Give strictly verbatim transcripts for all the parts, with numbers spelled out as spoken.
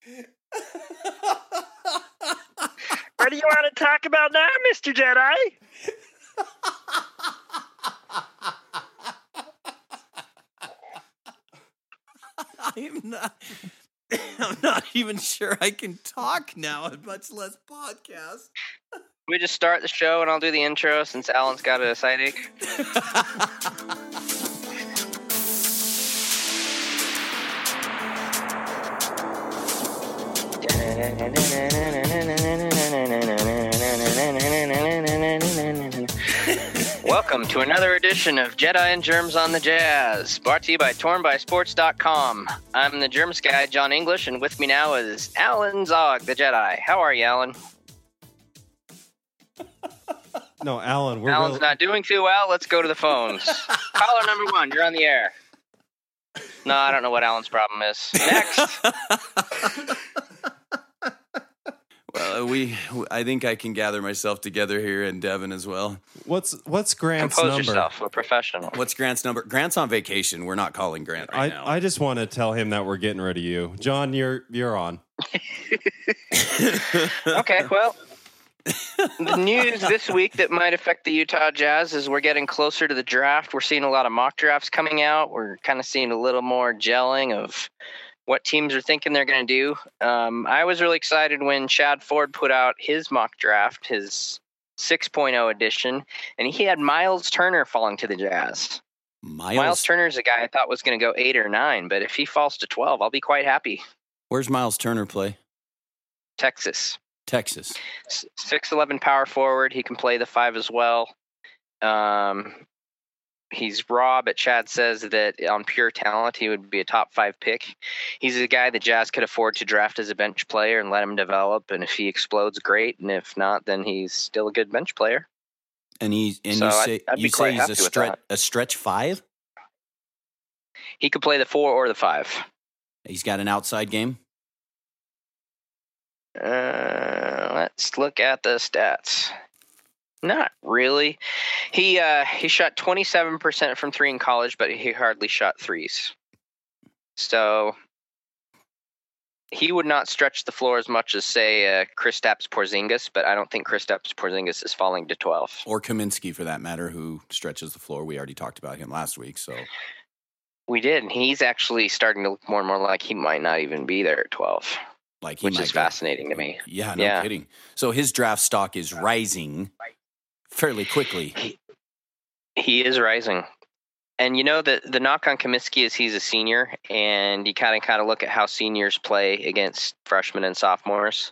What do you want to talk about now, Mister Jedi? I'm not. I'm not even sure I can talk now, much less podcast. We just start the show and I'll do the intro since Alan's got a side ache. Welcome to another edition of Jedi and Germs on the Jazz, brought to you by torn by sports dot com. I'm the Germs guy, John English, and with me now is Alan Zog, the Jedi. How are you, Alan? No, Alan, we're Alan's real- not doing too well. Let's go to the phones. Caller number one, you're on the air. No, I don't know what Alan's problem is. Next. Well, we. I think I can gather myself together here, and Devin as well. What's what's Grant's Compose number? yourself. We're professional. What's Grant's number? Grant's on vacation. We're not calling Grant right I, now. I just want to tell him that we're getting rid of you. John, you're you're on. Okay, well, the news this week that might affect the Utah Jazz is we're getting closer to the draft. We're seeing a lot of mock drafts coming out. We're kind of seeing a little more gelling of what teams are thinking they're going to do. Um, I was really excited when Chad Ford put out his mock draft, his six point oh edition, and he had Miles Turner falling to the Jazz. Miles, Miles Turner is a guy I thought was going to go eight or nine, but if he falls to twelve, I'll be quite happy. Where's Miles Turner play? Texas. Texas. six eleven power forward. He can play the five as well. Um, he's raw, but Chad says that on pure talent, he would be a top five pick. He's a guy the Jazz could afford to draft as a bench player and let him develop. And if he explodes, great. And if not, then he's still a good bench player. And he and So you I'd- say I'd be you quite say he's happy a with stretch that. a stretch five. He could play the four or the five. He's got an outside game. Uh, let's look at the stats. Not really. He uh, he shot twenty-seven percent from three in college, but he hardly shot threes. So he would not stretch the floor as much as, say, uh, Kristaps Porzingis, but I don't think Kristaps Porzingis is falling to twelve. Or Kaminsky, for that matter, who stretches the floor. We already talked about him last week. So We did, and he's actually starting to look more and more like he might not even be there at twelve, like he which might is go- fascinating to me. Yeah, no Yeah. kidding. So his draft stock is rising fairly quickly. He, he is rising. And you know, the, the knock on Kaminsky is he's a senior, and you kind of kind of look at how seniors play against freshmen and sophomores.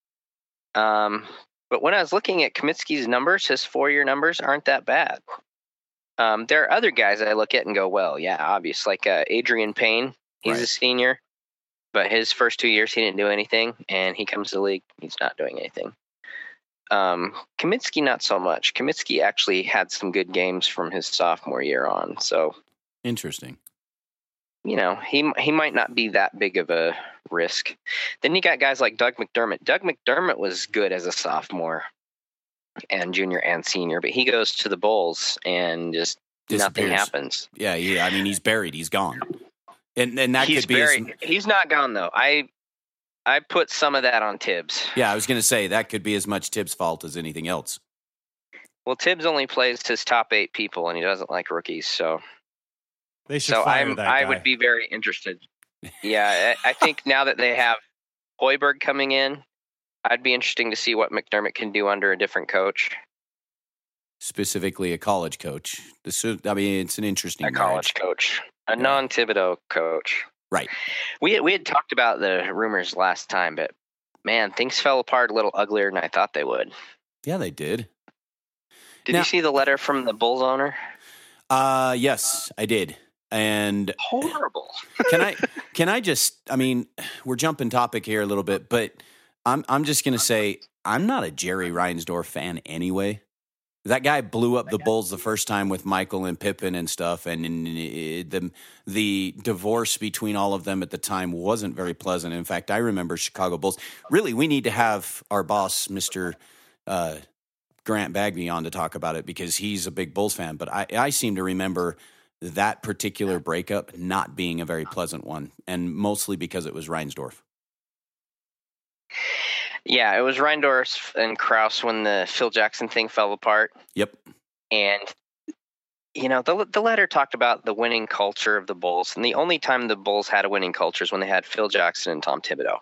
Um, but when I was looking at Kaminsky's numbers, his four-year numbers aren't that bad. Um, there are other guys I look at and go, well, yeah, obvious, like uh, Adrian Payne. He's Right. a senior, but his first two years he didn't do anything, and he comes to the league, he's not doing anything. Um, Kaminsky, not so much. Kaminsky actually had some good games from his sophomore year on. So, Interesting. you know, he he might not be that big of a risk. Then you got guys like Doug McDermott. Doug McDermott was good as a sophomore and junior and senior, but he goes to the Bulls and just nothing Disappears. happens. Yeah, yeah. I mean, he's buried. He's gone. And and that He's could be. very, As, he's not gone, though. I I put some of that on Tibbs. yeah, I was going to say that could be as much Tibbs' fault as anything else. Well, Tibbs only plays his top eight people, and he doesn't like rookies, so... They should So fire I'm, that I guy. would be very interested. Yeah, I, I think now that they have Hoiberg coming in, I'd be interesting to see what McDermott can do under a different coach, Specifically, a college coach. This, is- I mean, it's an interesting a marriage. college coach, a Yeah. non-Thibodeau coach. Right. We we had talked about the rumors last time, but man, things fell apart a little uglier than I thought they would. Yeah, they did. Did Now- you see the letter from the Bulls owner? Uh, yes, I did. And Horrible. can I can I just? I mean, we're jumping topic here a little bit, but I'm I'm just going to say I'm not a Jerry Reinsdorf fan anyway. That guy blew up the Bulls the first time with Michael and Pippen and stuff, and, and it, the the divorce between all of them at the time wasn't very pleasant. In fact, I remember Chicago Bulls. Really, we need to have our boss, Mister Uh, Grant Bagby, on to talk about it because he's a big Bulls fan. But I, I seem to remember that particular breakup not being a very pleasant one, and mostly because it was Reinsdorf. Yeah, it was Reindorf and Krause when the Phil Jackson thing fell apart. Yep. And, you know, the the letter talked about the winning culture of the Bulls. And the only time the Bulls had a winning culture is when they had Phil Jackson and Tom Thibodeau.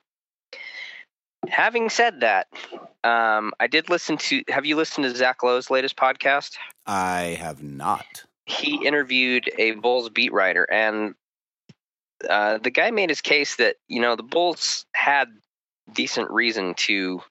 Having said that, um, I did listen to, have you listened to Zach Lowe's latest podcast? I have not. He interviewed a Bulls beat writer, and uh, the guy made his case that, you know, the Bulls had decent reason to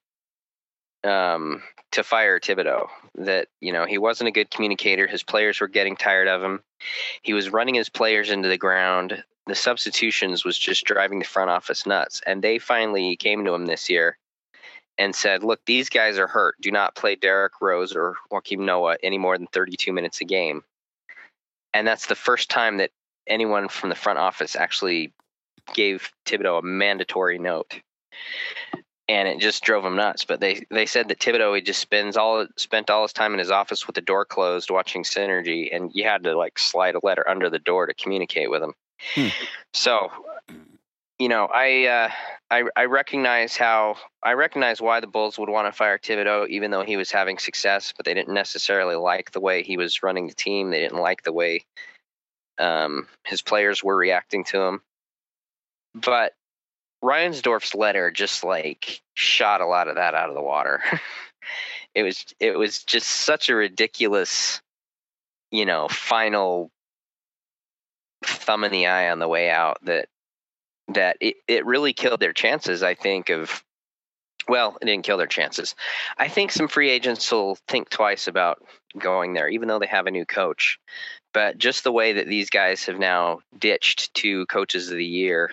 um, to fire Thibodeau. That, you know, he wasn't a good communicator. His players were getting tired of him. He was running his players into the ground. The substitutions was just driving the front office nuts. And they finally came to him this year and said, look, these guys are hurt. Do not play Derrick Rose or Joakim Noah any more than thirty-two minutes a game. And that's the first time that anyone from the front office actually gave Thibodeau a mandatory note. And it just drove him nuts. But they, they said that Thibodeau, he just spends all spent all his time in his office with the door closed watching Synergy, and you had to like slide a letter under the door to communicate with him. Hmm. So, you know, I, uh, I I recognize how I recognize why the Bulls would want to fire Thibodeau, even though he was having success, but they didn't necessarily like the way he was running the team. They didn't like the way um, his players were reacting to him. But Reinsdorf's letter just like shot a lot of that out of the water. it was it was just such a ridiculous, you know, final thumb in the eye on the way out that that it, it really killed their chances, I think, of, well, it didn't kill their chances. I think some free agents will think twice about going there, even though they have a new coach. But just the way that these guys have now ditched two coaches of the year,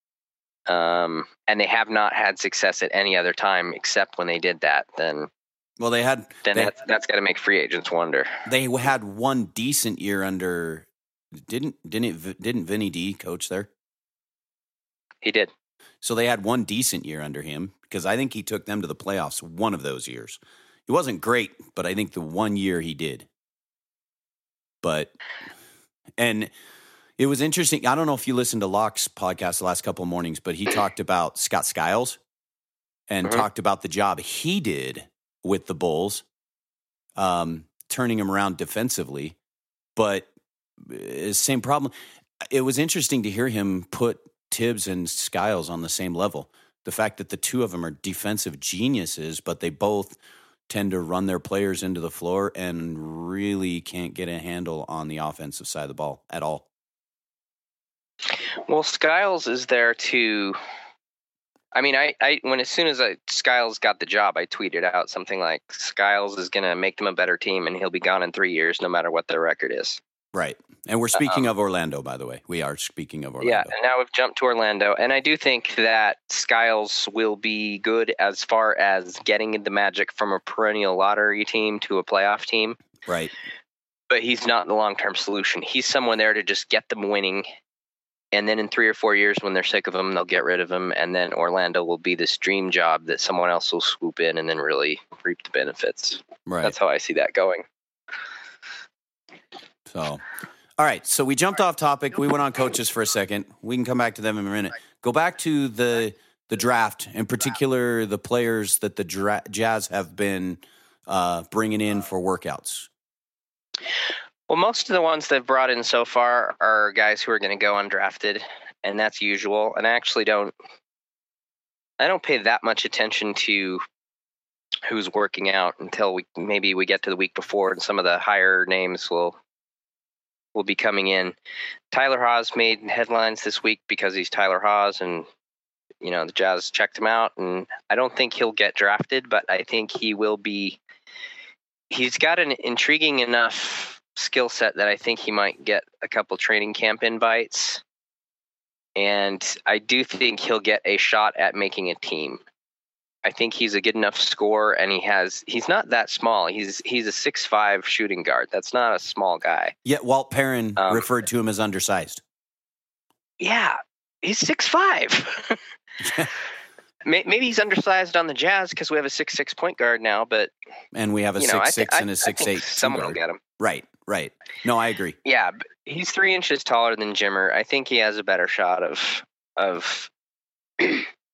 um, and they have not had success at any other time except when they did that, then well, they had then they, that's, that's got to make free agents wonder. They had one decent year under. Didn't didn't didn't Vinny D coach there? He did. So they had one decent year under him, because I think he took them to the playoffs one of those years. He wasn't great, but I think the one year he did. But and it was interesting. I don't know if you listened to Locke's podcast the last couple of mornings, but he talked about Scott Skiles and mm-hmm. talked about the job he did with the Bulls, um, turning him around defensively. But same problem. It was interesting to hear him put Tibbs and Skiles on the same level. The fact that the two of them are defensive geniuses, but they both tend to run their players into the floor and really can't get a handle on the offensive side of the ball at all. Well, Skiles is there to, I mean, I, I when as soon as I, Skiles got the job, I tweeted out something like, Skiles is going to make them a better team and he'll be gone in three years no matter what their record is. Right. And we're speaking um, of Orlando, by the way. We are speaking of Orlando. Yeah, and now we've jumped to Orlando. And I do think that Skiles will be good as far as getting the magic from a perennial lottery team to a playoff team. Right. But he's not the long-term solution. He's someone there to just get them winning. And then in three or four years, when they're sick of him, they'll get rid of him. And then Orlando will be this dream job that someone else will swoop in and then really reap the benefits. Right. That's how I see that going. So, all right. So we jumped off topic. We went on coaches for a second. We can come back to them in a minute. Go back to the the draft, in particular, the players that the dra- Jazz have been uh, bringing in for workouts. Well, most of the ones they've brought in so far are guys who are going to go undrafted, and that's usual. And I actually don't, I don't pay that much attention to who's working out until we maybe we get to the week before, and some of the higher names will. will be coming in. Tyler Haws made headlines this week because he's Tyler Haws, and, you know, the Jazz checked him out, and I don't think he'll get drafted, but I think he will be, he's got an intriguing enough skill set that I think he might get a couple training camp invites, and I do think he'll get a shot at making a team. I think he's a good enough scorer, and he has, he's not that small. He's he's a six five shooting guard. That's not a small guy. Yet Walt Perrin um, referred to him as undersized. Yeah, he's six five. Maybe he's undersized on the Jazz because we have a six six point guard now, but and we have a six six and a six eight. Someone will get him. Right, right. No, I agree. Yeah, but he's three inches taller than Jimmer. I think he has a better shot of of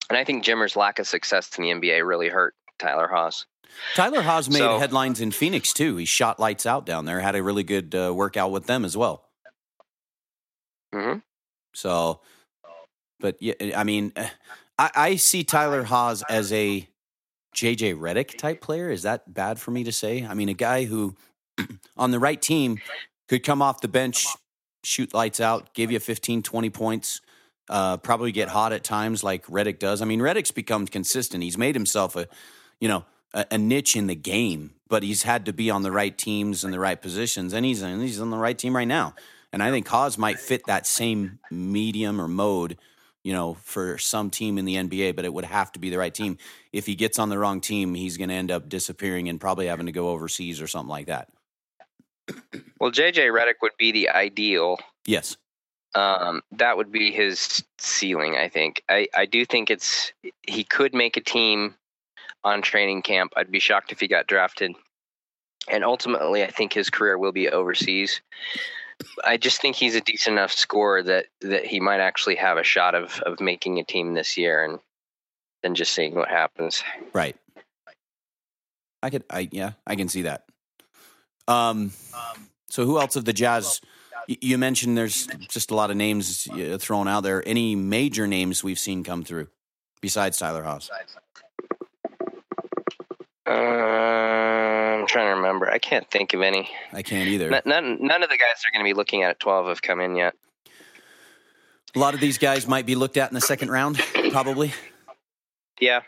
And I think Jimmer's lack of success in the N B A really hurt Tyler Haws. Tyler Haws made So- headlines in Phoenix, too. He shot lights out down there, had a really good uh, workout with them as well. Mm-hmm. So, but yeah, I mean, I, I see Tyler Haws as a J J Redick type player. Is that bad for me to say? I mean, a guy who on the right team could come off the bench, shoot lights out, give you fifteen, twenty points, uh, probably get hot at times like Redick does. I mean, Redick's become consistent. He's made himself a, you know, a, a niche in the game, but he's had to be on the right teams and the right positions, and he's and he's on the right team right now. And I think Haws might fit that same medium or mode, you know, for some team in the N B A, but it would have to be the right team. If he gets on the wrong team, he's going to end up disappearing and probably having to go overseas or something like that. Well, J J Redick would be the ideal. Yes. Um, that would be his ceiling, I think. I, I do think it's he could make a team on training camp. I'd be shocked if he got drafted. And ultimately, I think his career will be overseas. I just think he's a decent enough scorer that, that he might actually have a shot of, of making a team this year and then just seeing what happens. Right. I could, I, yeah, I can see that. Um, so who else of the Jazz? y- You mentioned there's just a lot of names uh, thrown out there. Any major names we've seen come through besides Tyler Haws? Uh, I'm trying to remember. I can't think of any. I can't either. N- None, none of the guys they're going to be looking at at twelve have come in yet. A lot of these guys might be looked at in the second round, probably. Yeah.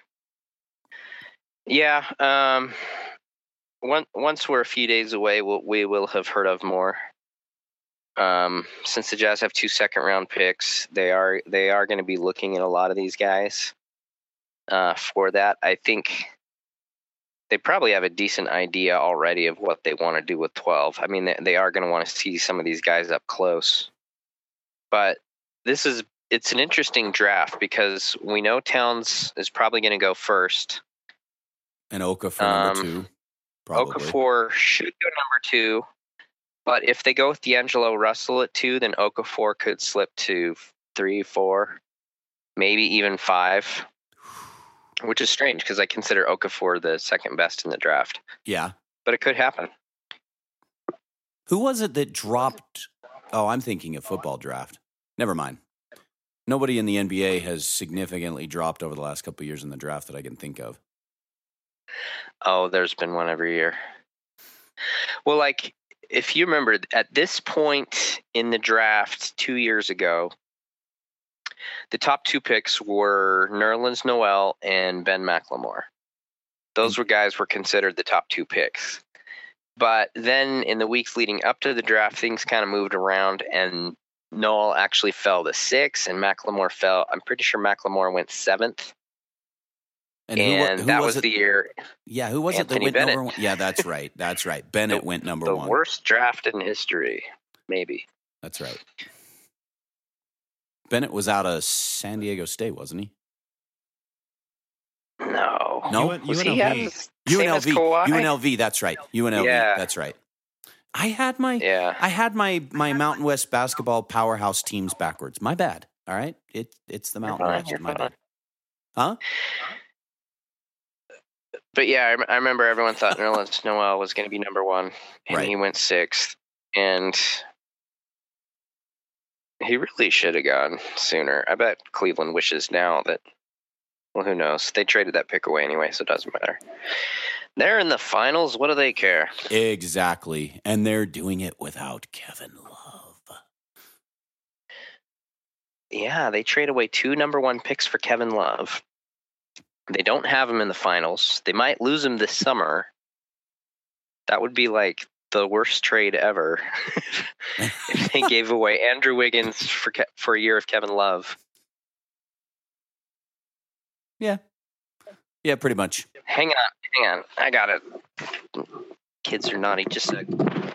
Yeah. Um, one, once we're a few days away, we'll, we will have heard of more. Um, since the Jazz have two second round picks, they are they are going to be looking at a lot of these guys. Uh, for that, I think they probably have a decent idea already of what they want to do with twelve. I mean, they, they are going to want to see some of these guys up close. But this is it's an interesting draft because we know Towns is probably going to go first. And Okafor number Um, two, probably. Okafor should go number two, but if they go with D'Angelo Russell at two, then Okafor could slip to three, four, maybe even five, which is strange because I consider Okafor the second best in the draft. Yeah. But it could happen. Who was it that dropped? Oh, I'm thinking of football draft. Never mind. Nobody in the N B A has significantly dropped over the last couple of years in the draft that I can think of. Oh, there's been one every year. Well, like, if you remember, at this point in the draft two years ago, the top two picks were Nerlens Noel and Ben McLemore. Those were guys were considered the top two picks. But then in the weeks leading up to the draft, things kind of moved around, and Noel actually fell to six, and McLemore fell. I'm pretty sure McLemore went seventh. And, And, who, wa- who that was, was it? the year. Yeah, who was Anthony it that went Bennett. number one? Yeah, that's right. That's right. Bennett The- went number the one. worst draft in history, maybe. That's right. Bennett was out of San Diego State, wasn't he? No. No? You went- Was you he went at L V. the same as U N L V. Kawhi? U N L V, that's right. U N L V, Yeah. that's right. I had my Yeah. I had my my Mountain West basketball powerhouse teams backwards. My bad. All right? It it's the Mountain fine, West. you're My fine. bad. Huh? But yeah, I, rem- I remember everyone thought Nerlens Noel was going to be number one, and Right. he went sixth. And he really should have gone sooner. I bet Cleveland wishes now that, well, who knows? They traded that pick away anyway, so it doesn't matter. They're in the finals. What do they care? Exactly. And they're doing it without Kevin Love. Yeah, they trade away two number one picks for Kevin Love. They don't have him in the finals. They might lose him this summer. That would be like the worst trade ever if they gave away Andrew Wiggins for Ke- for a year of Kevin Love. Yeah. Yeah, pretty much. Hang on, hang on. I got it. Kids are naughty. Just a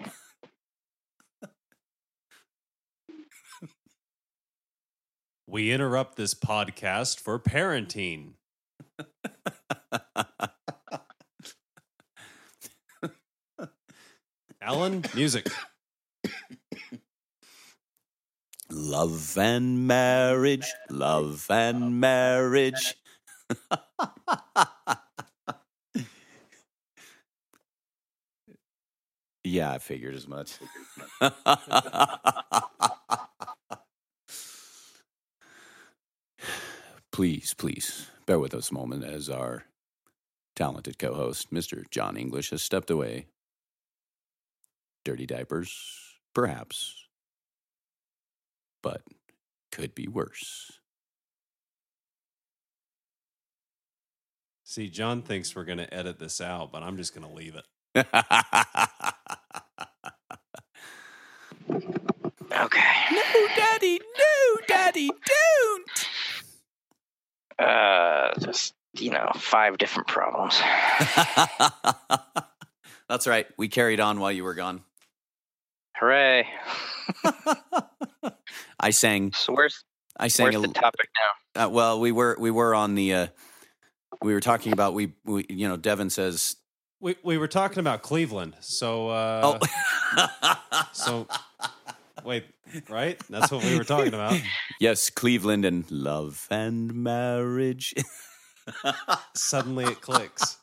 We interrupt this podcast for parenting. Alan, music. Love and marriage, love and marriage. Yeah, I figured as much. Please, please, bear with us a moment as our talented co-host, Mister John English, has stepped away. Dirty diapers, perhaps, but could be worse. See, John thinks we're going to edit this out, but I'm just going to leave it. Okay. No, Daddy, no, Daddy, don't. Uh, just, you know, five different problems. That's right. We carried on while you were gone. Hooray. I sang. So where's, I sang where's a, the topic now? Uh, well, we were we were on the. Uh, we were talking about we, we you know Devin says We we were talking about Cleveland, so uh, oh so wait, right? That's what we were talking about. Yes, Cleveland and love and marriage. Suddenly it clicks.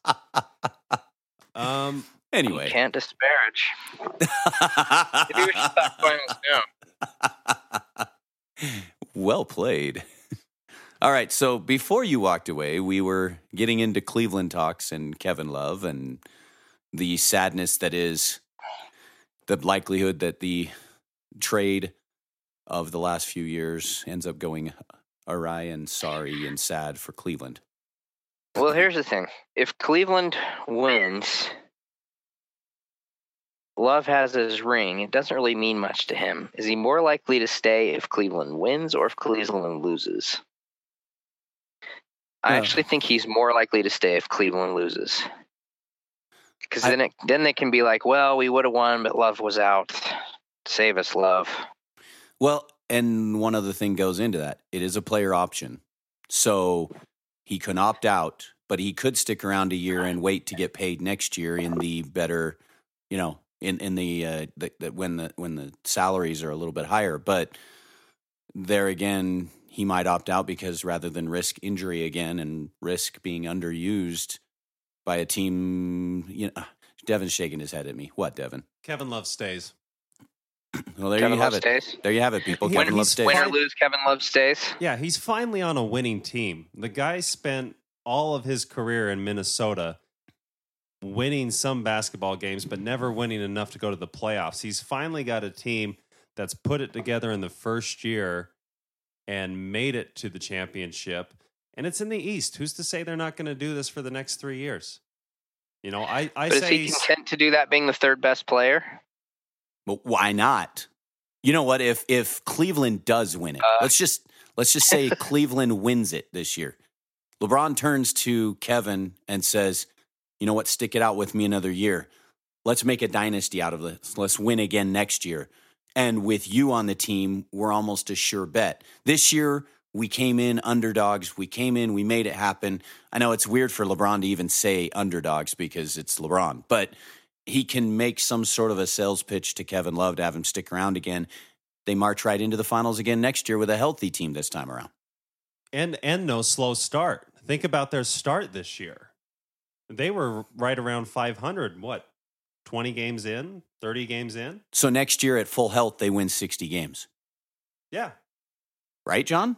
Um. Anyway, You can't disparage. Maybe we should stop playing this now. well played. All right, so before you walked away, we were getting into Cleveland talks and Kevin Love and the sadness that is the likelihood that the trade of the last few years ends up going awry and sorry and sad for Cleveland. Well, here's the thing. If Cleveland wins, Love has his ring. It doesn't really mean much to him. Is he more likely to stay if Cleveland wins or if Cleveland loses? I Uh, actually think he's more likely to stay if Cleveland loses. Because I- then, it, then they can be like, well, we would have won, but Love was out. Save us, Love. Well, and one other thing goes into that. It is a player option. So he can opt out, but he could stick around a year and wait to get paid next year in the better, you know, in, in the, uh, the, the when the when the salaries are a little bit higher. But there again, he might opt out because rather than risk injury again and risk being underused by a team, you know, Devin's shaking his head at me. What, Devin? Kevin Love stays. Well, there Kevin you have Love it. stays. There you have it, people. He- Kevin Love he's stays. Win or lose, Kevin Love stays. Yeah, he's finally on a winning team. The guy spent all of his career in Minnesota winning some basketball games, but never winning enough to go to the playoffs. He's finally got a team that's put it together in the first year and made it to the championship. And it's in the East. Who's to say they're not going to do this for the next three years? You know, I, I But is say he he's, content to do that being the third best player? But why not? You know what? If if Cleveland does win it, Uh, let's just let's just say Cleveland wins it this year. LeBron turns to Kevin and says, "You know what? Stick it out with me another year. Let's make a dynasty out of this. Let's win again next year. And with you on the team, we're almost a sure bet. This year, we came in underdogs. We came in, we made it happen. I know it's weird for LeBron to even say underdogs because it's LeBron, but he can make some sort of a sales pitch to Kevin Love to have him stick around again. They march right into the finals again next year with a healthy team this time around. and and no slow start. Think about their start this year. They were right around five hundred, what, twenty games in, thirty games in? So next year at full health, they win sixty games. Yeah. Right, John?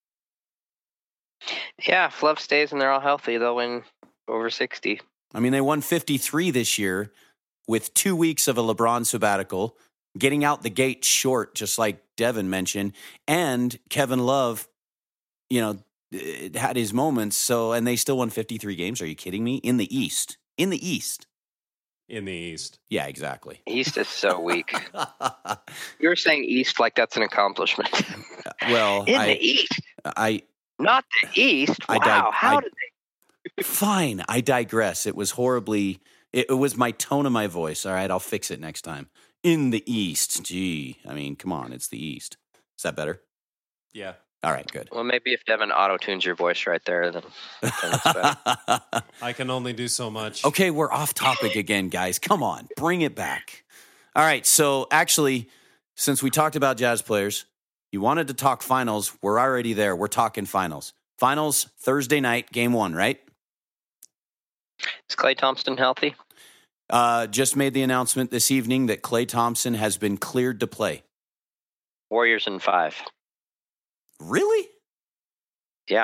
Yeah, if Love stays and they're all healthy, they'll win over sixty. I mean, they won fifty-three this year with two weeks of a LeBron sabbatical, getting out the gate short, just like Devin mentioned, and Kevin Love, you know, it had his moments. So, and they still won fifty-three games. Are you kidding me? In the East. In the East. In the East. Yeah, exactly. East is so weak. You're saying East like that's an accomplishment. Well, In I, the East, I, not the East. I Wow, dig- how I- did fine. I digress. It was horribly, it, it was my tone of my voice. All right, I'll fix it next time. In the East. Gee, I mean, come on. It's the East. Is that better? Yeah. All right, good. they? Well, maybe if Devin auto-tunes your voice right there, then, then it's better. I can only do so much. Okay, we're off topic again, guys. Come on, bring it back. All right, so actually, since we talked about Jazz players, you wanted to talk finals. We're already there. We're talking finals. Finals Thursday night, game one, right? Is Klay Thompson healthy? Uh, just made the announcement this evening that Klay Thompson has been cleared to play. Warriors in five. Really? Yeah.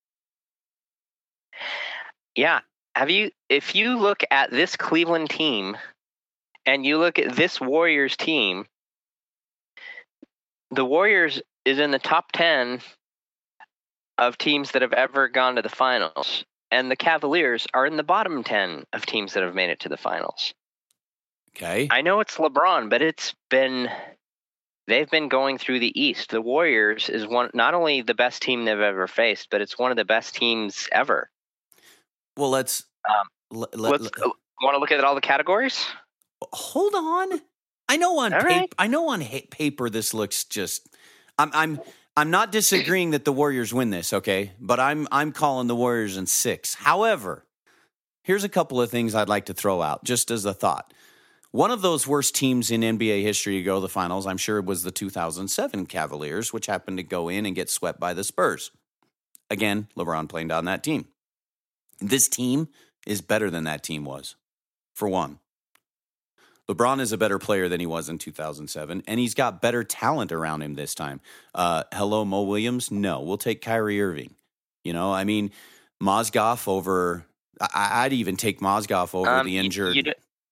Yeah. Have you, if you look at this Cleveland team and you look at this Warriors team, the Warriors is in the top ten of teams that have ever gone to the finals. And the Cavaliers are in the bottom ten of teams that have made it to the finals. Okay. I know it's LeBron, but it's been, they've been going through the East. The Warriors is one, not only the best team they've ever faced, but it's one of the best teams ever. Well, let's, Um, l- l- let's l- want to look at all the categories. hold on. I know on All paper, right. I know on ha- paper this looks just. I'm I'm I'm not disagreeing that the Warriors win this, okay? But I'm I'm calling the Warriors in six. However, here's a couple of things I'd like to throw out just as a thought. One of those worst teams in N B A history to go to the finals, I'm sure, was the two thousand seven Cavaliers, which happened to go in and get swept by the Spurs. Again, LeBron playing on that team. This team is better than that team was, for one. LeBron is a better player than he was in two thousand seven, and he's got better talent around him this time. Uh, hello, Mo Williams? No, we'll take Kyrie Irving. You know, I mean, Mozgov over, I, I'd even take Mozgov over Um, the you- injured. You, do,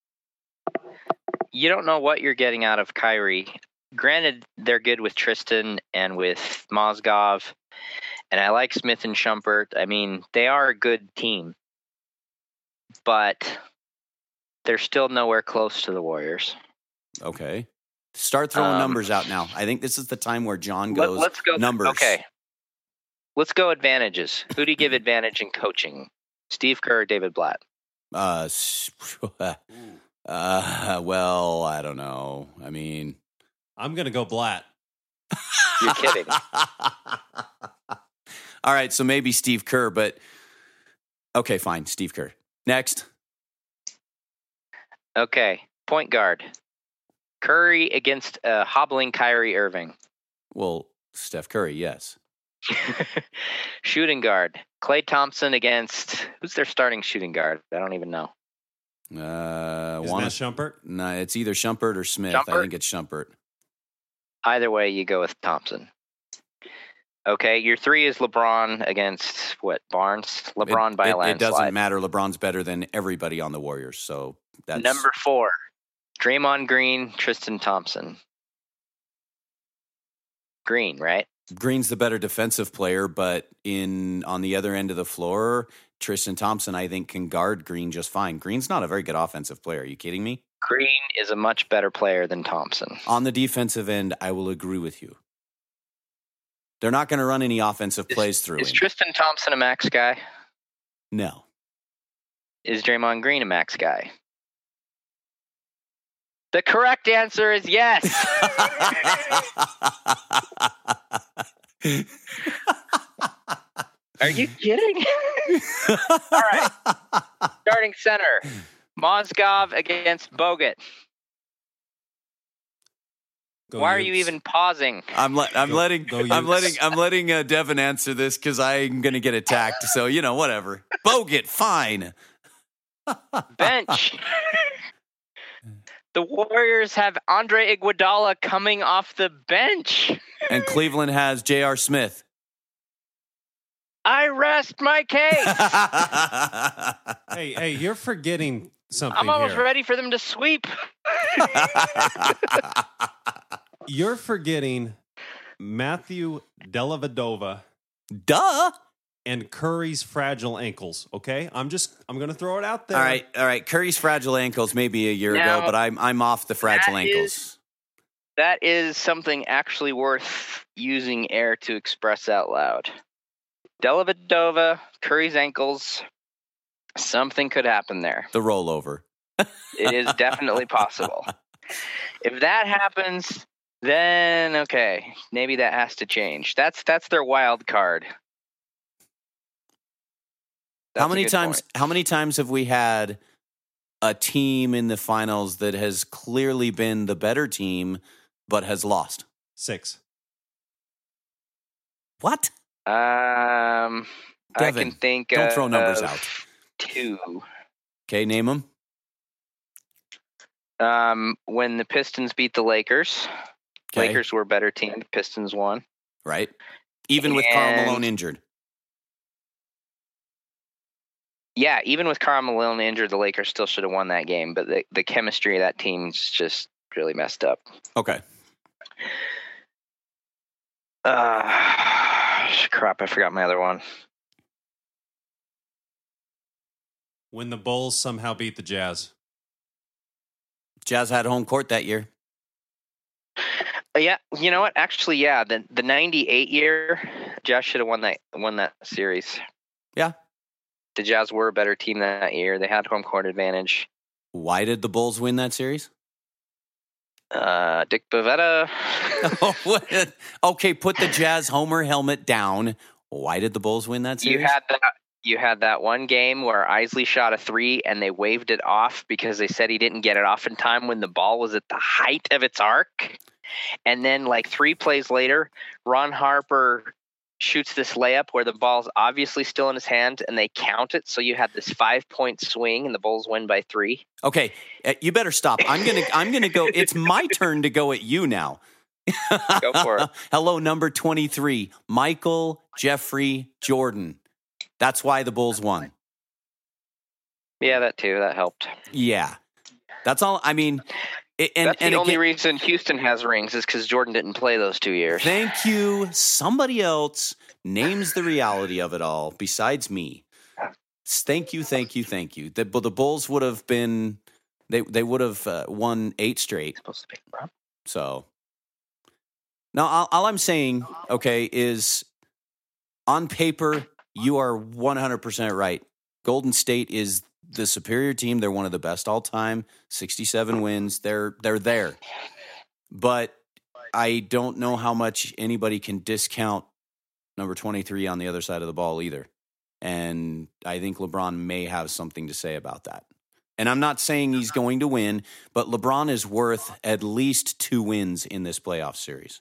you don't know what you're getting out of Kyrie. Granted, they're good with Tristan and with Mozgov, and I like Smith and Shumpert. I mean, they are a good team, but they're still nowhere close to the Warriors. Okay. Start throwing Um, numbers out now. I think this is the time where John Let, goes, let's go numbers. Okay, let's go advantages. Who do you give advantage in coaching? Steve Kerr or David Blatt? Uh, s- uh, well, I don't know. I mean, I'm going to go Blatt. You're kidding. All right, so maybe Steve Kerr, but okay, fine, Steve Kerr. Next. Okay, point guard. Curry against uh, hobbling Kyrie Irving. Well, Steph Curry, yes. Shooting guard. Klay Thompson against, who's their starting shooting guard? I don't even know. Uh, Isn't wanna, that Shumpert? no, it's either Shumpert or Smith. I Shumpert? think it's Shumpert. Either way, you go with Thompson. Okay, your three is LeBron against, what, Barnes? LeBron it, by it, a it landslide. doesn't matter. LeBron's better than everybody on the Warriors, so that's Number four, Draymond Green, Tristan Thompson. Green, right? Green's the better defensive player, but in on the other end of the floor, Tristan Thompson, I think, can guard Green just fine. Green's not a very good offensive player. Are you kidding me? Green is a much better player than Thompson. On the defensive end, I will agree with you. They're not going to run any offensive Is- plays through Is him. Tristan Thompson a max guy? No. Is Draymond Green a max guy? The correct answer is yes. Are you kidding? All right. Starting center. Mozgov against Bogut. Go Why are you Utes. even pausing? I'm le- I'm Go- letting go I'm Utes. letting I'm letting uh, Devin answer this because I'm going to get attacked. So you know, whatever. Bogut, fine. Bench. The Warriors have Andre Iguodala coming off the bench. And Cleveland has J R. Smith. I rest my case. Hey, hey, you're forgetting something I'm almost here. ready for them to sweep. You're forgetting Matthew Dellavedova Duh. and Curry's fragile ankles. Okay, I'm just I'm going to throw it out there. All right, all right. Curry's fragile ankles maybe a year Now, ago, but I'm I'm off the fragile that ankles. is- That is something actually worth using air to express out loud. Dellavedova, Curry's ankles, something could happen there. The rollover. It is definitely possible. If that happens, then okay, maybe that has to change. That's that's their wild card. That's how a many good times point. how many times have we had a team in the finals that has clearly been the better team but has lost? Six. What? Um, I Devin, can think. don't of throw numbers out. Two. Okay, name them. Um, when the Pistons beat the Lakers, Okay. Lakers were a better team. The Pistons won. Right. Even with Karl Malone injured. Yeah, even with Karl Malone injured, the Lakers still should have won that game. But the, the chemistry of that team's just really messed up. Okay. Uh, crap, I forgot my other one. When the Bulls somehow beat the Jazz. Jazz had home court that year. Uh, yeah, you know what? Actually, yeah, the the ninety-eight year, Jazz should have won that won that series. Yeah. The Jazz were a better team that year. They had home court advantage. Why did the Bulls win that series? Uh, Dick Bavetta. Okay, put the Jazz homer helmet down. Why did the Bulls win that series? You had that. You had that one game where Isley shot a three and they waved it off because they said he didn't get it off in time when the ball was at the height of its arc. And then, like three plays later, Ron Harper shoots this layup where the ball's obviously still in his hand and they count it. So you had this five point swing and the Bulls win by three. Okay, you better stop. I'm gonna. I'm gonna go. It's my turn to go at you now. Go for it. Hello, number twenty-three, Michael Jeffrey Jordan. That's why the Bulls won. Yeah, that too. That helped. Yeah, that's all. I mean, and that's the and only again, reason Houston has rings is because Jordan didn't play those two years. Thank you. Somebody else names the reality of it all besides me. Thank you, thank you, thank you. The, but the Bulls would have been. They they would have uh, won eight straight. So now all, all I'm saying, okay, is on paper you are one hundred percent right. Golden State is the superior team. They're one of the best all time. sixty-seven wins. They're they're there. But I don't know how much anybody can discount number twenty-three on the other side of the ball either. And I think LeBron may have something to say about that. And I'm not saying he's going to win, but LeBron is worth at least two wins in this playoff series.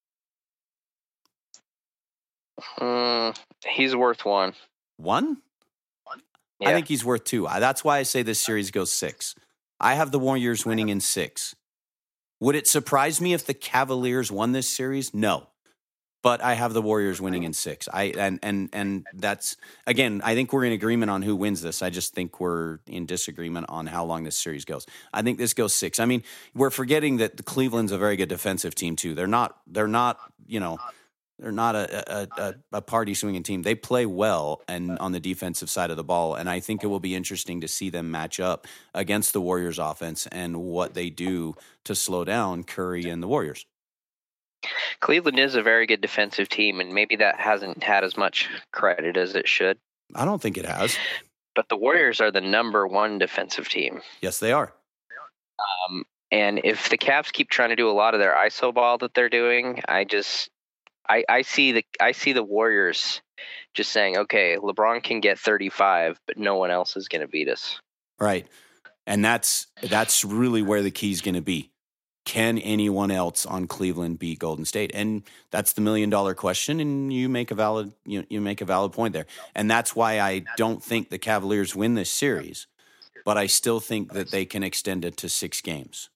Mm, he's worth one. One? Yeah. I think he's worth two. That's why I say this series goes six. I have the Warriors winning in six. Would it surprise me if the Cavaliers won this series? No. But I have the Warriors winning in six. I and and and that's again, I think we're in agreement on who wins this. I just think we're in disagreement on how long this series goes. I think this goes six. I mean, we're forgetting that the Cleveland's a very good defensive team too. They're not they're not, you know, they're not a a, a, a party swinging team. They play well and on the defensive side of the ball, and I think it will be interesting to see them match up against the Warriors offense and what they do to slow down Curry and the Warriors. Cleveland is a very good defensive team, and maybe that hasn't had as much credit as it should. I don't think it has. But the Warriors are the number one defensive team. Yes, they are. Um, and if the Cavs keep trying to do a lot of their I S O ball that they're doing, I just I, I see the I see the Warriors just saying, okay, LeBron can get thirty-five, but no one else is going to beat us. Right. And that's that's really where the key is going to be. Can anyone else on Cleveland beat Golden State? And that's the million dollar question. And you make a valid, you, you make a valid point there. And that's why I don't think the Cavaliers win this series, but I still think that they can extend it to six games.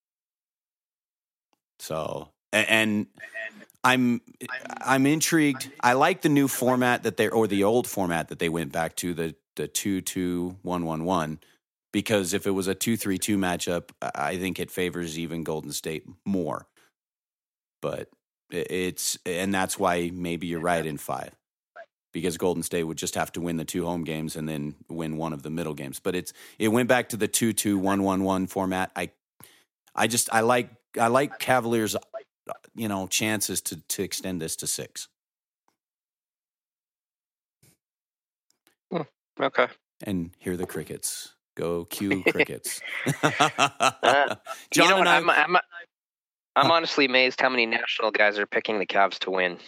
So, and I'm, I'm intrigued. I like the new format that they, or the old format that they went back to, the, the two, two, one, one, one. Because if it was a two three two matchup, I think it favors even Golden State more. But it's, and that's why maybe you're right in five. Because Golden State would just have to win the two home games and then win one of the middle games. But it's, it went back to the two two one one one format. I, I just, I like, I like Cavaliers, you know, chances to, to extend this to six. Hmm, okay. And hear the crickets. Go cue crickets. uh, John you know what? and I, I'm, I'm, I'm honestly amazed how many national guys are picking the Cavs to win.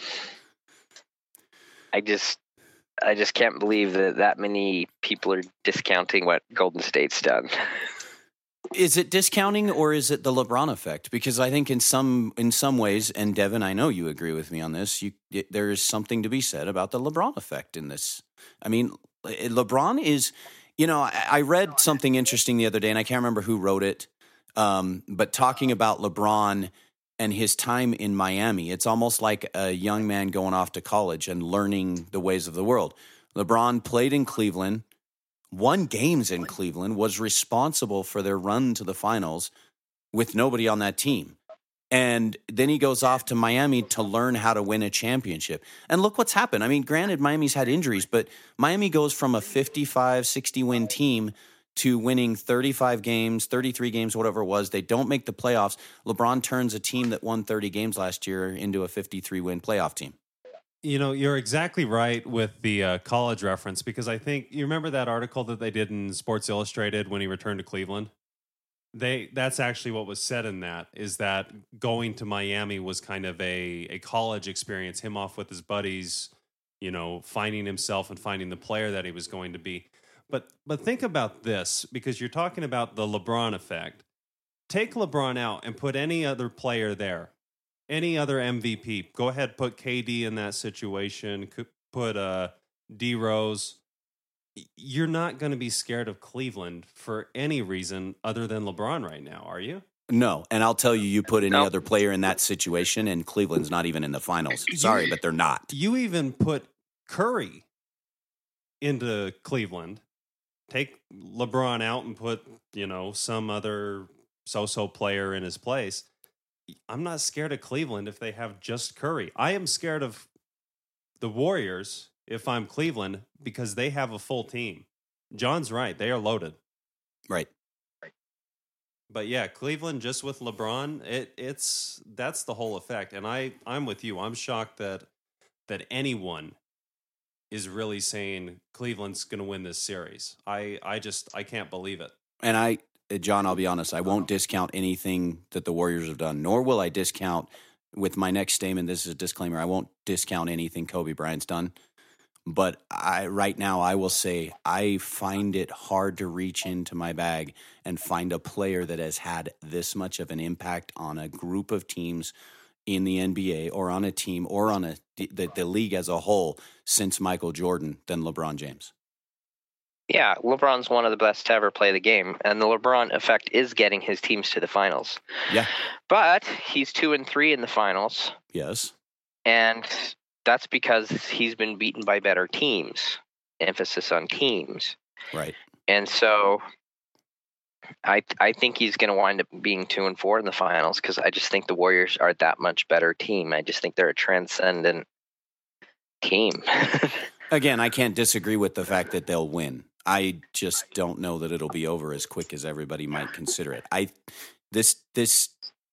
I just, I just can't believe that that many people are discounting what Golden State's done. Is it discounting or is it the LeBron effect? Because I think in some in some ways, and Devin, I know you agree with me on this. You, it, there is something to be said about the LeBron effect in this. I mean, LeBron is, you know, I, I read something interesting the other day, and I can't remember who wrote it, um, but talking about LeBron and his time in Miami, it's almost like a young man going off to college and learning the ways of the world. LeBron played in Cleveland, won games in Cleveland, was responsible for their run to the finals with nobody on that team. And then he goes off to Miami to learn how to win a championship. And look what's happened. I mean, granted, Miami's had injuries, but Miami goes from a fifty-five, sixty win team to winning thirty-five games, thirty-three games, whatever it was. They don't make the playoffs. LeBron turns a team that won thirty games last year into a fifty-three win playoff team. You know, you're exactly right with the uh, college reference, because I think you remember that article that they did in Sports Illustrated when he returned to Cleveland. They that's actually what was said in that, is that going to Miami was kind of a a college experience, him off with his buddies, you know, finding himself and finding the player that he was going to be. But but think about this, because you're talking about the LeBron effect. Take LeBron out and put any other player there. Any other M V P, go ahead, put K D in that situation, put uh, D Rose. You're not going to be scared of Cleveland for any reason other than LeBron right now, are you? No, and I'll tell you, you put any No. other player in that situation, and Cleveland's not even in the finals. Sorry, but they're not. You even put Curry into Cleveland. Take LeBron out and put, you know, some other so-so player in his place. I'm not scared of Cleveland if they have just Curry. I am scared of the Warriors if I'm Cleveland because they have a full team. John's right. They are loaded. Right. But yeah, Cleveland just with LeBron, it it's that's the whole effect. And I, I'm with you. I'm shocked that that anyone is really saying Cleveland's going to win this series. I, I just I can't believe it. And I John, I'll be honest, I won't discount anything that the Warriors have done, nor will I discount, with my next statement, this is a disclaimer, I won't discount anything Kobe Bryant's done. But I, right now, I will say I find it hard to reach into my bag and find a player that has had this much of an impact on a group of teams in the N B A or on a team or on a the, the league as a whole since Michael Jordan than LeBron James. Yeah, LeBron's one of the best to ever play the game, and the LeBron effect is getting his teams to the finals. Yeah. But he's two and three in the finals. Yes. And that's because he's been beaten by better teams. Emphasis on teams. Right. And so I I think he's going to wind up being two and four in the finals because I just think the Warriors are that much better team. I just think they're a transcendent team. Again, I can't disagree with the fact that they'll win. I just don't know that it'll be over as quick as everybody might consider it. I this this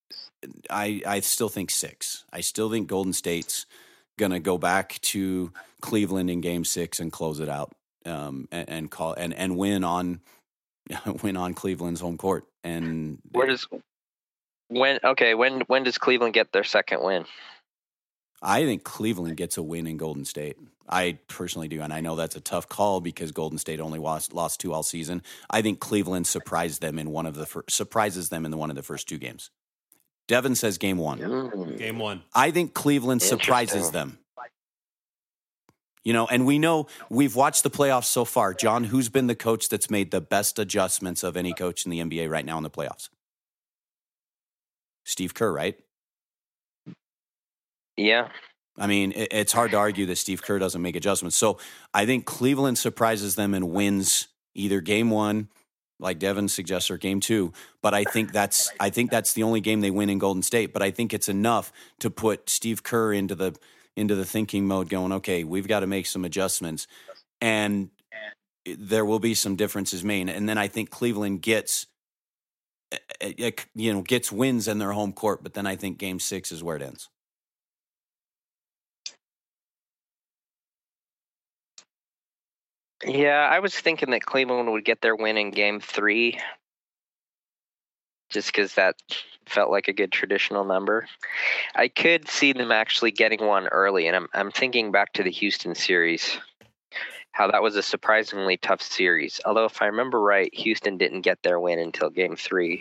I I still think six. I still think Golden State's going to go back to Cleveland in Game Six and close it out, um, and, and call and, and win on win on Cleveland's home court. And where does when okay when when does Cleveland get their second win? I think Cleveland gets a win in Golden State. I personally do, and I know that's a tough call because Golden State only lost lost two all season. I think Cleveland surprised them in one of the fir- surprises them in the one of the first two games. Devin says game one. Mm. Game one. I think Cleveland surprises them. You know, and we know we've watched the playoffs so far. John, who's been the coach that's made the best adjustments of any coach in the N B A right now in the playoffs? Steve Kerr, right? Yeah. I mean, it, it's hard to argue that Steve Kerr doesn't make adjustments. So I think Cleveland surprises them and wins either game one, like Devin suggests, or game two. But I think that's I think that's the only game they win in Golden State. But I think it's enough to put Steve Kerr into the into the thinking mode, going, okay, we've got to make some adjustments, and there will be some differences made. And then I think Cleveland gets, you know, gets wins in their home court. But then I think game six is where it ends. Yeah, I was thinking that Cleveland would get their win in game three just because that felt like a good traditional number. I could see them actually getting one early, and I'm I'm thinking back to the Houston series, how that was a surprisingly tough series. Although, if I remember right, Houston didn't get their win until game three.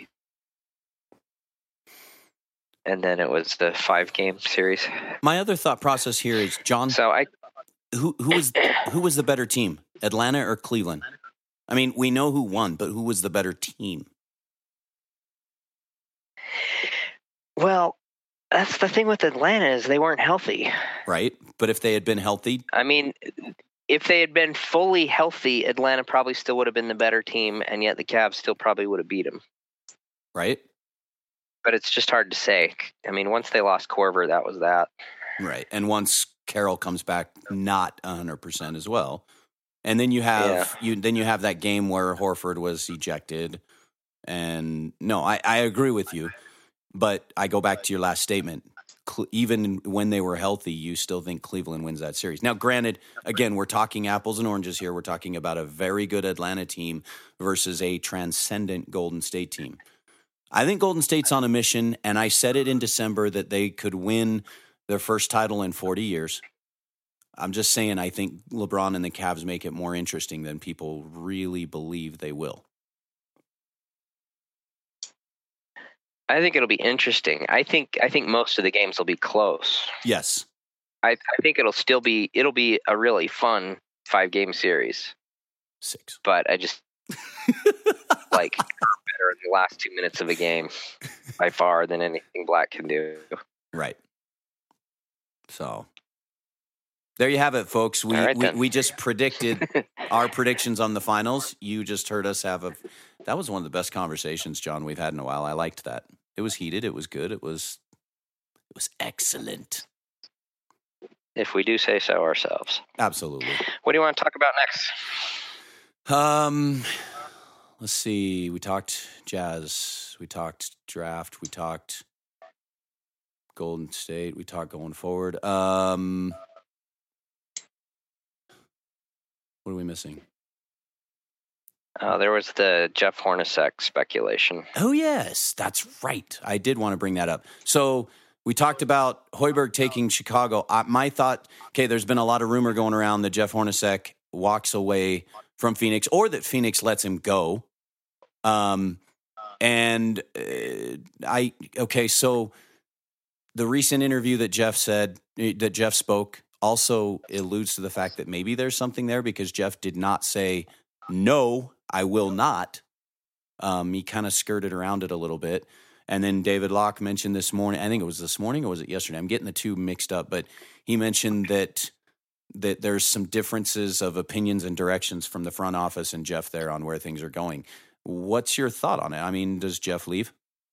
And then it was the five-game series. My other thought process here is, John, So I, who who was who was the better team, Atlanta or Cleveland? I mean, we know who won, but who was the better team? well, that's the thing with Atlanta is they weren't healthy. Right? But if they had been healthy, I mean, if they had been fully healthy, Atlanta probably still would have been the better team, and yet the Cavs still probably would have beat them. right? But it's just hard to say. I mean, once they lost Korver, that was that. Right. And once Carroll comes back, not one hundred percent as well. And then you have you then you have that game where Horford was ejected. And no, I, I agree with you. But I go back to your last statement. Cle- even when they were healthy, you still think Cleveland wins that series. Now, granted, again, we're talking apples and oranges here. We're talking about a very good Atlanta team versus a transcendent Golden State team. I think Golden State's on a mission, and I said it in December that they could win their first title in forty years. I'm just saying I think LeBron and the Cavs make it more interesting than people really believe they will. I think it'll be interesting. I think I think most of the games will be close. Yes. I, I think it'll still be it'll be a really fun five game series. Six. But I just like better in the last two minutes of a game by far than anything Black can do. Right. So there you have it, folks. We right, we, we just predicted our predictions on the finals. You just heard us have a that was one of the best conversations, John, we've had in a while. I liked that. It was heated, it was good, it was it was excellent. If we do say so ourselves. Absolutely. What do you want to talk about next? Um let's see. We talked Jazz, we talked draft, we talked Golden State, we talked going forward. Um What are we missing? Uh, there was the Jeff Hornacek speculation. Oh, yes, that's right. I did want to bring that up. So we talked about Hoiberg taking Chicago. I, my thought, okay, there's been a lot of rumor going around that Jeff Hornacek walks away from Phoenix or that Phoenix lets him go. Um, and uh, I, okay, so the recent interview that Jeff said, that Jeff spoke, also alludes to the fact that maybe there's something there because Jeff did not say, no, I will not. Um, he kind of skirted around it a little bit. And then David Locke mentioned this morning, I think it was this morning or was it yesterday? I'm getting the two mixed up, but he mentioned that that there's some differences of opinions and directions from the front office and Jeff there on where things are going. What's your thought on it? I mean, does Jeff leave?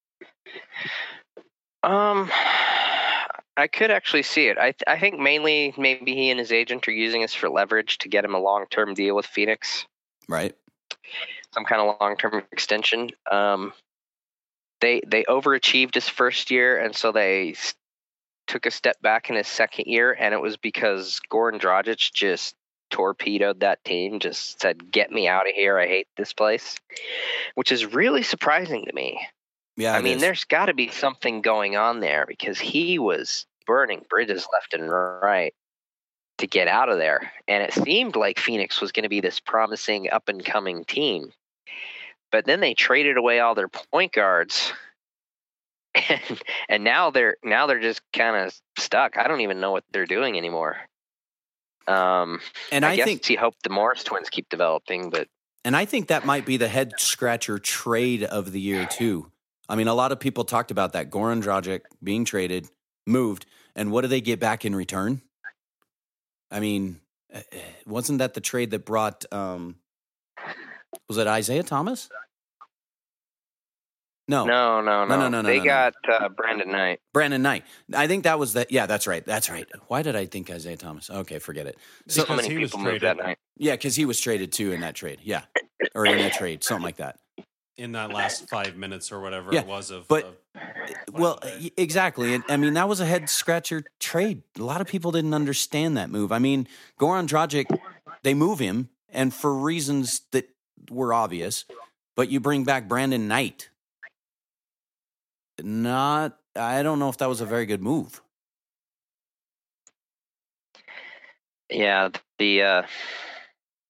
Um, I could actually see it. I th- I think mainly maybe he and his agent are using this for leverage to get him a long-term deal with Phoenix. Right. Some kind of long-term extension. Um, they they overachieved his first year, and so they s- took a step back in his second year, and it was because Goran Dragic just torpedoed that team, just said, get me out of here, I hate this place, which is really surprising to me. Yeah, I it mean, is. there's got to be something going on there because he was burning bridges left and right to get out of there. And it seemed like Phoenix was going to be this promising up-and-coming team. But then they traded away all their point guards. And, and now they're now they're just kind of stuck. I don't even know what they're doing anymore. Um, And I, I guess think- he hoped the Morris twins keep developing, but And I think that might be the head scratcher trade of the year, too. I mean, a lot of people talked about that. Goran Dragic being traded, moved, and what do they get back in return? I mean, uh, wasn't that the trade that brought, um, was it Isaiah Thomas? No. no, no, no. No, no, no, no, they no, no. got uh, Brandon Knight. Brandon Knight. I think that was the, yeah, that's right. That's right. Why did I think Isaiah Thomas? Okay, forget it. So, Because many he was people moved traded. that night. Yeah, because he was traded too in that trade. Yeah. Or in that trade, something like that. in that last five minutes or whatever Yeah, it was of. but- of Well, final day. y- exactly. And I mean, that was a head scratcher trade. A lot of people didn't understand that move. I mean, Goran Dragic, they move him, and for reasons that were obvious, but you bring back Brandon Knight. Not, I don't know if that was a very good move. Yeah, the uh,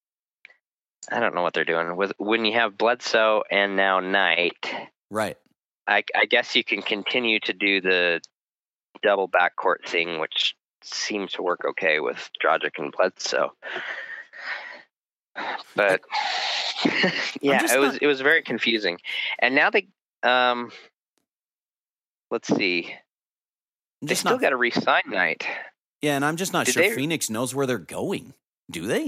I don't know what they're doing with when you have Bledsoe and now Knight. Right. I, I guess you can continue to do the double backcourt thing, which seems to work okay with Dragic and Bledsoe. But yeah, it was not... it was very confusing. And now they um let's see. They still not... got to re-sign Knight. Yeah, and I'm just not Did sure they... Phoenix knows where they're going. Do they?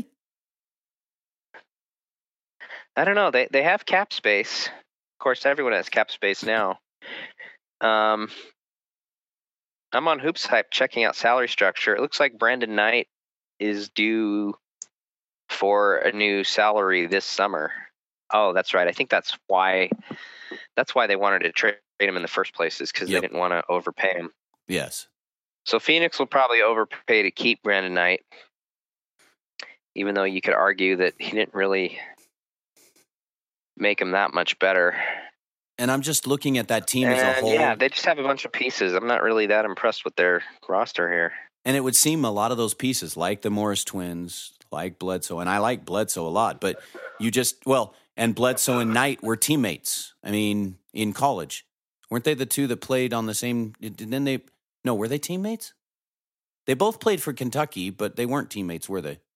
I don't know. They they have cap space. Of course, everyone has cap space now. Um, I'm on Hoops Hype checking out salary structure. It looks like Brandon Knight is due for a new salary this summer. Oh, that's right. I think that's why that's why they wanted to trade him in the first place, is because Yep. they didn't want to overpay him. Yes. So Phoenix will probably overpay to keep Brandon Knight, even though you could argue that he didn't really make him that much better. And I'm just looking at that team and, as a whole. Yeah, they just have a bunch of pieces. I'm not really that impressed with their roster here. And it would seem a lot of those pieces, like the Morris twins, like Bledsoe, and I like Bledsoe a lot, but you just, well, and Bledsoe and Knight were teammates. I mean, in college. Weren't they the two that played on the same, didn't they, no, were they teammates? They both played for Kentucky, but they weren't teammates, were they?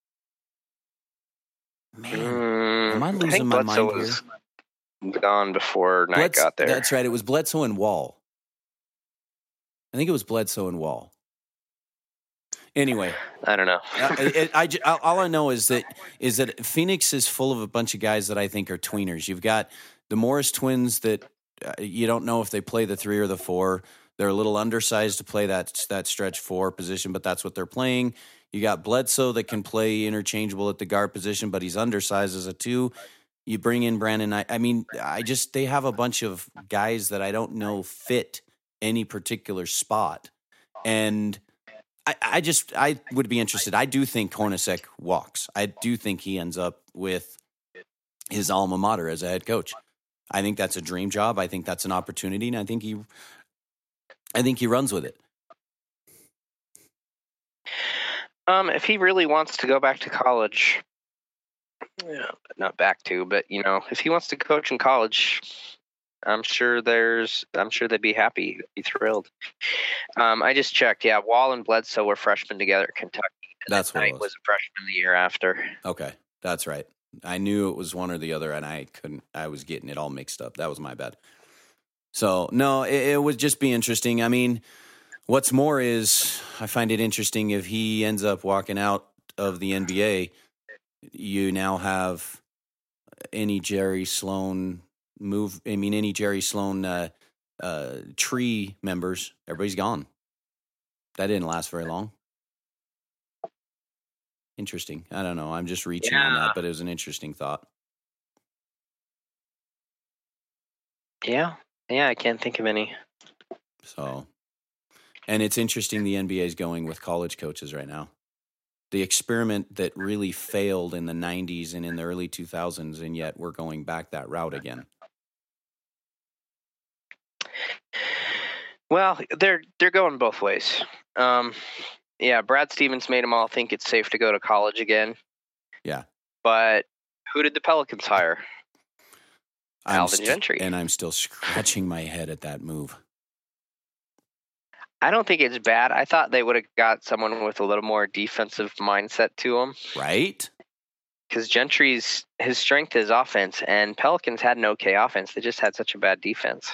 Man, mm, am I losing I think my Bledsoe mind was here? gone before Knight Bledsoe, got there. That's right, it was Bledsoe and Wall. I think it was Bledsoe and Wall. Anyway, I don't know. I, I, I, all I know is that is that Phoenix is full of a bunch of guys that I think are tweeners. You've got the Morris twins that uh, you don't know if they play the three or the four. They're a little undersized to play that that stretch four position, but that's what they're playing. You got Bledsoe that can play interchangeable at the guard position, but he's undersized as a two. You bring in Brandon. I, I mean, I just they have a bunch of guys that I don't know fit any particular spot, and I, I just I would be interested. I do think Hornacek walks. I do think he ends up with his alma mater as a head coach. I think that's a dream job. I think that's an opportunity, and I think he, I think he runs with it. Um, if he really wants to go back to college, yeah, not back to, but you know, if he wants to coach in college, I'm sure there's, I'm sure they'd be happy, be thrilled. Um, I just checked. Yeah, Wall and Bledsoe were freshmen together at Kentucky. That's what it Knight was. was a freshman the year after. Okay, that's right. I knew it was one or the other, and I couldn't. I was getting it all mixed up. That was my bad. So no, it, it would just be interesting. I mean, what's more is I find it interesting if he ends up walking out of the N B A. You now have any Jerry Sloan move. I mean, any Jerry Sloan uh, uh, tree members. Everybody's gone. That didn't last very long. Interesting. I don't know. I'm just reaching yeah. on that, but it was an interesting thought. Yeah. Yeah, I can't think of any. So, and it's interesting the N B A is going with college coaches right now. The experiment that really failed in the nineties and in the early two thousands, and yet we're going back that route again. Well, they're they're going both ways. Um, yeah, Brad Stevens made them all think it's safe to go to college again. Yeah. But who did the Pelicans hire? I'm Alvin st- Gentry. And I'm still scratching my head at that move. I don't think it's bad. I thought they would have got someone with a little more defensive mindset to him. Right? Because Gentry's, his strength is offense, and Pelicans had an okay offense. They just had such a bad defense.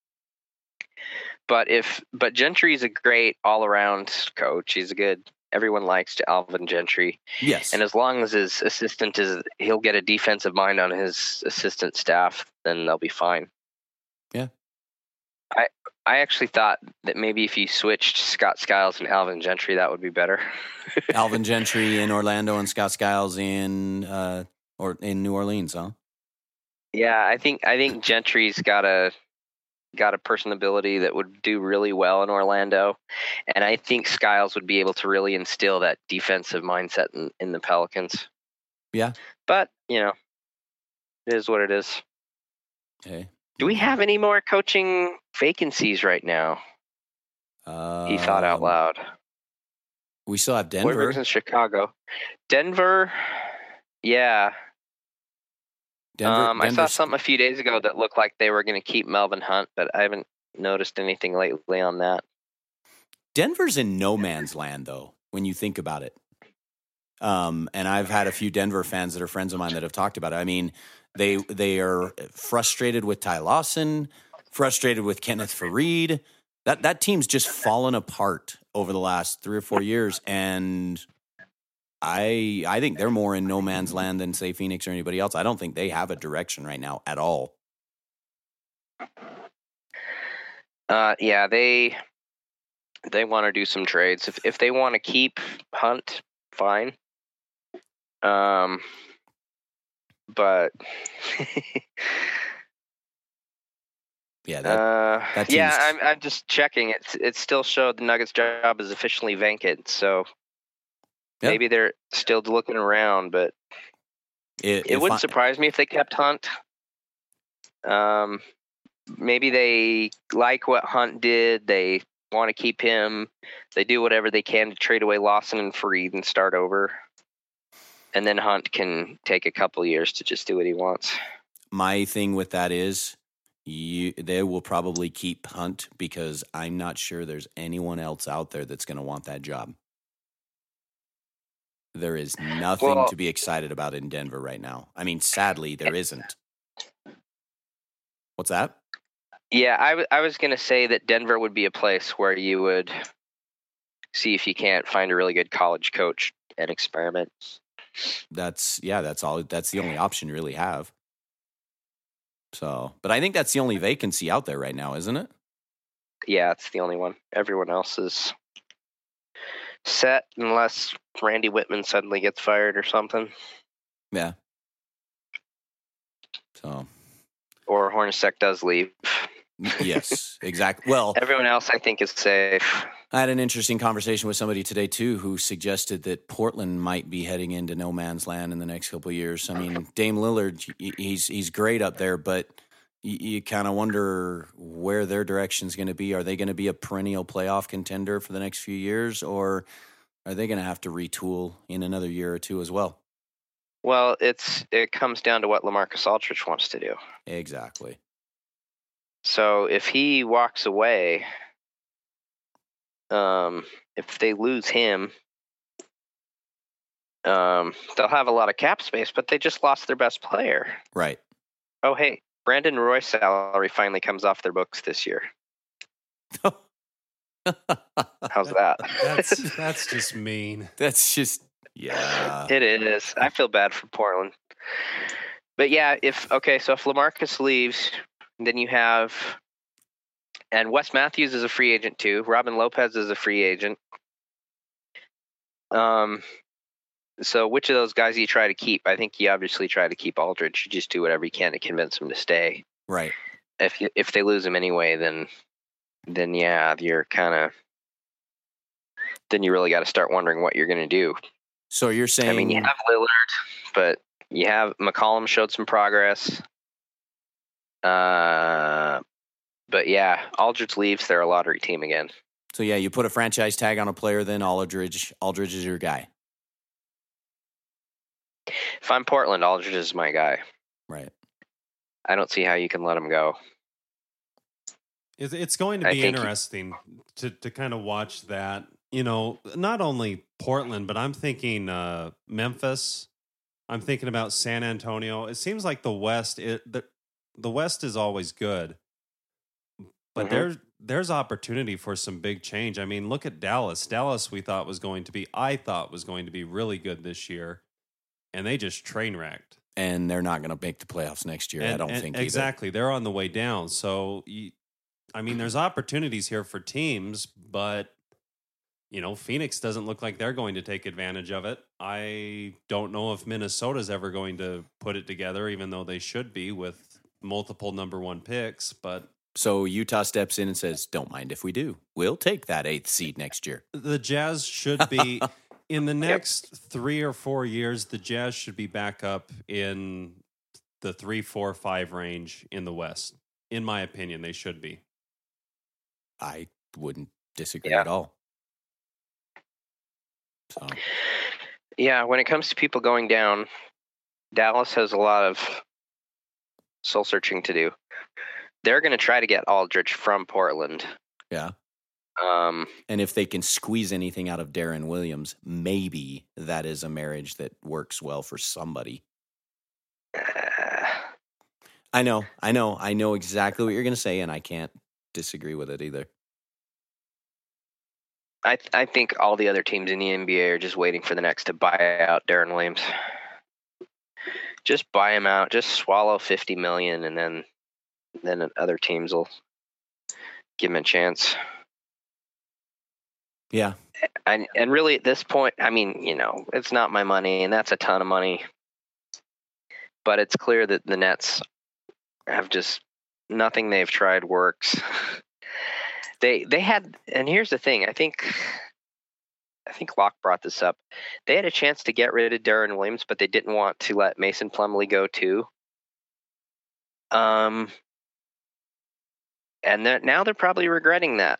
But if, but Gentry's a great all-around coach. He's a good, everyone likes Alvin Gentry. Yes. And as long as his assistant is, he'll get a defensive mind on his assistant staff, then they'll be fine. Yeah. I I actually thought that maybe if you switched Scott Skiles and Alvin Gentry, that would be better. Alvin Gentry in Orlando and Scott Skiles in uh or in New Orleans, huh? Yeah, I think I think Gentry's got a got a personability that would do really well in Orlando, and I think Skiles would be able to really instill that defensive mindset in, in the Pelicans. Yeah. But, you know, it is what it is. Okay. Do we have any more coaching vacancies right now? Um, He thought out loud. We still have What brings Denver. in Chicago? Denver, yeah. Denver, um, I saw Denver's- something a few days ago that looked like they were going to keep Melvin Hunt, but I haven't noticed anything lately on that. Denver's in no man's land, though, when you think about it. Um, and I've had a few Denver fans that are friends of mine that have talked about it. I mean, they they are frustrated with Ty Lawson, frustrated with Kenneth Faried. That that team's just fallen apart over the last three or four years, and I I think they're more in no man's land than, say, Phoenix or anybody else. I don't think they have a direction right now at all. Uh, yeah, they they want to do some trades. If if they want to keep Hunt, fine. Um, but yeah, that, uh, that yeah, team's- I'm I'm just checking. It's it still showed the Nuggets' job is officially vacant. So Yeah. maybe they're still looking around, but it, it if wouldn't I- surprise me if they kept Hunt. Um, maybe they like what Hunt did. They want to keep him. They do whatever they can to trade away Lawson and Faried and start over. And then Hunt can take a couple years to just do what he wants. My thing with that is you, they will probably keep Hunt because I'm not sure there's anyone else out there that's going to want that job. There is nothing Well- to be excited about in Denver right now. I mean, sadly, there isn't. What's that? Yeah, I, w- I was going to say that Denver would be a place where you would see if you can't find a really good college coach and experiment. That's yeah, that's all. That's the only option you really have. So, but I think that's the only vacancy out there right now, isn't it? Yeah, it's the only one. Everyone else is set unless Randy Whitman suddenly gets fired or something. Yeah. So, Or Hornacek does leave. yes, exactly. Well, Everyone else, I think, is safe. I had an interesting conversation with somebody today too, who suggested that Portland might be heading into no man's land in the next couple of years. I mean, Dame Lillard, he's he's great up there, but you, you kind of wonder where their direction's going to be. Are they going to be a perennial playoff contender for the next few years, or are they going to have to retool in another year or two as well? Well, it's it comes down to what LaMarcus Aldridge wants to do. Exactly. So if he walks away, um, if they lose him, um, they'll have a lot of cap space, but they just lost their best player. Right. Oh, hey, Brandon Roy's salary finally comes off their books this year. How's that? That's that's just mean. That's just yeah. It is. I feel bad for Portland. But yeah, if okay, so if LaMarcus leaves, then you have, and Wes Matthews is a free agent too. Robin Lopez is a free agent. Um, so which of those guys do you try to keep? I think you obviously try to keep Aldridge. You just do whatever you can to convince him to stay. Right. If you, if they lose him anyway, then then yeah, you're kind of then you really got to start wondering what you're going to do. So you're saying I mean, you have Lillard, but you have McCollum showed some progress. Uh, but yeah, Aldridge leaves, they're a lottery team again. so yeah, you put a franchise tag on a player, then Aldridge Aldridge is your guy. If I'm Portland, Aldridge is my guy. Right. I don't see how you can let him go. It's, it's going to I be think- interesting to to kind of watch that. You know, not only Portland, but I'm thinking uh, Memphis. I'm thinking about San Antonio. It seems like the West. It, the the West is always good, but Mhm. there's there's opportunity for some big change. I mean, look at Dallas. Dallas, we thought was going to be, I thought was going to be really good this year, and they just train wrecked. And they're not going to make the playoffs next year. I And- don't and think either. exactly. They're on the way down. So, you, I mean, there's opportunities here for teams, but you know, Phoenix doesn't look like they're going to take advantage of it. I don't know if Minnesota's ever going to put it together, even though they should be with multiple number one picks. But So Utah steps in and says, "Don't mind if we do. We'll take that eighth seed next year." the Jazz should be in the next three or four years. The Jazz should be back up in the three, four, five range in the West. In my opinion, they should be. I wouldn't disagree Yeah. at all. So Yeah, when it comes to people going down, Dallas has a lot of soul searching to do. They're going to try to get Aldridge from Portland. Yeah. Um, and if they can squeeze anything out of Darren Williams, maybe that is a marriage that works well for somebody. Uh, I know, I know, I know exactly what you're going to say, and I can't disagree with it either. I th- I think all the other teams in the N B A are just waiting for the next to buy out Darren Williams. Just buy him out. Just swallow fifty million, and then then other teams will give him a chance. Yeah. And and really at this point, I mean, you know, it's not my money, and that's a ton of money. But it's clear that the Nets have just nothing they've tried works. they they had, and here's the thing. I think I think Locke brought this up. They had a chance to get rid of Darren Williams, but they didn't want to let Mason Plumlee go too. Um, and that now they're probably regretting that.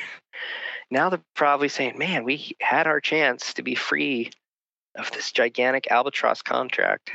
Now they're probably saying, man, we had our chance to be free of this gigantic albatross contract.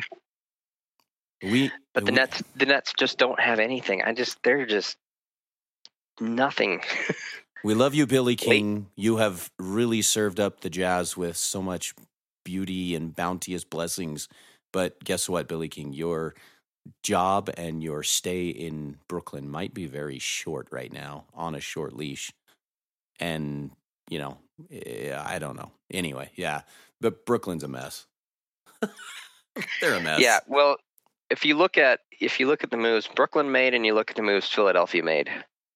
We, but the we, Nets, the Nets just don't have anything. I just, they're just nothing. We love you, Billy King. You have really served up the Jazz with so much beauty and bounteous blessings. But guess what, Billy King? Your job and your stay in Brooklyn might be very short right now, on a short leash. And, you know, I don't know. Anyway, yeah. But Brooklyn's a mess. They're a mess. Yeah, well, if you look at if you look at the moves Brooklyn made and you look at the moves Philadelphia made,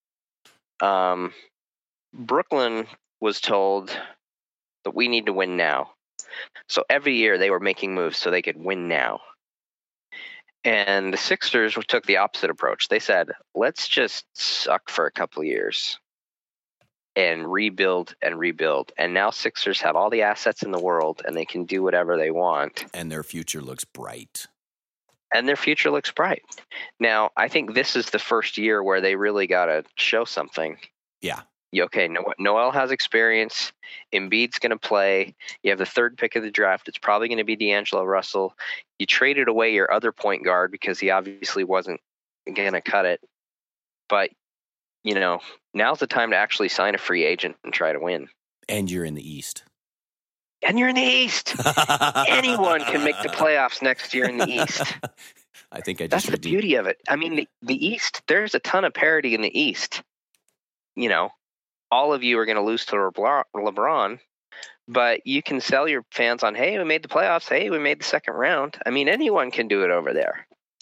um, Brooklyn was told that we need to win now. So every year they were making moves so they could win now. And the Sixers took the opposite approach. They said, let's just suck for a couple of years and rebuild and rebuild. And now Sixers have all the assets in the world and they can do whatever they want. And their future looks bright. And their future looks bright. Now, I think this is the first year where they really got to show something. Yeah. Okay, no- Noel has experience. Embiid's going to play. You have the third pick of the draft. It's probably going to be D'Angelo Russell. You traded away your other point guard because he obviously wasn't going to cut it. But, you know, now's the time to actually sign a free agent and try to win. And you're in the East. And you're in the East. Anyone can make the playoffs next year in the East. I think I just That's the redeemed. beauty of it. I mean, the, the East, there's a ton of parity in the East. You know, all of you are going to lose to LeBron, LeBron, but you can sell your fans on, hey, we made the playoffs. Hey, we made the second round. I mean, anyone can do it over there.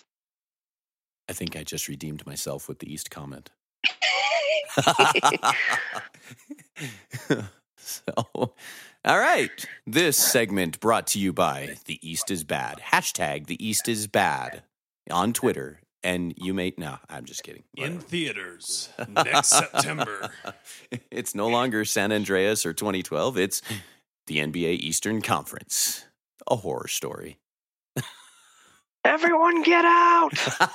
I think I just redeemed myself with the East comment. So, all right. This segment brought to you by The East is Bad. Hashtag The East is Bad on Twitter. And you may, no, I'm just kidding. In theaters next September. It's no longer San Andreas or twenty twelve. It's the N B A Eastern Conference. A horror story. Everyone get out.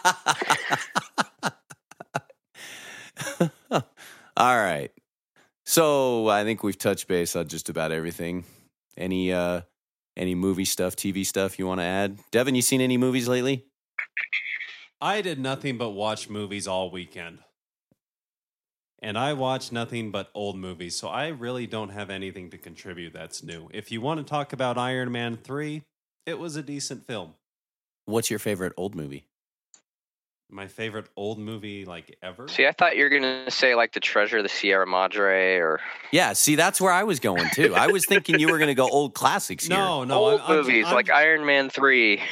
All right. So I think we've touched base on just about everything. Any uh, any movie stuff, T V stuff you want to add? Devin, you seen any movies lately? I did nothing but watch movies all weekend. And I watched nothing but old movies, so I really don't have anything to contribute that's new. If you want to talk about Iron Man three, it was a decent film. What's your favorite old movie? My favorite old movie, like, ever? See, I thought you were going to say, like, The Treasure of the Sierra Madre or... Yeah, see, that's where I was going, too. I was thinking you were going to go old classics here. No, no. Old I'm, movies, I'm, like I'm, Iron Man three.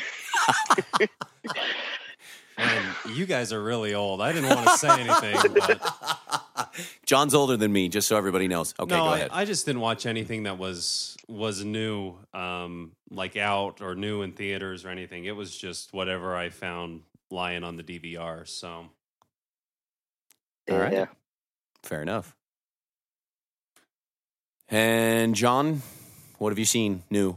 And you guys are really old. I didn't want to say anything, but... John's older than me, just so everybody knows. Okay, no, go I, ahead. I just didn't watch anything that was was new, um, like out or new in theaters or anything. It was just whatever I found lying on the D V R. So, All right. Yeah. Fair enough. And John, what have you seen new?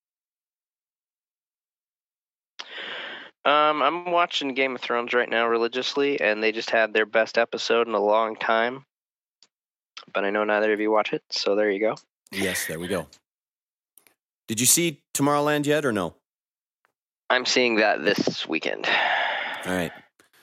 Um, I'm watching Game of Thrones right now religiously, and they just had their best episode in a long time. But I know neither of you watch it, so there you go. Yes, there we go. Did you see Tomorrowland yet or no? I'm seeing that this weekend. All right.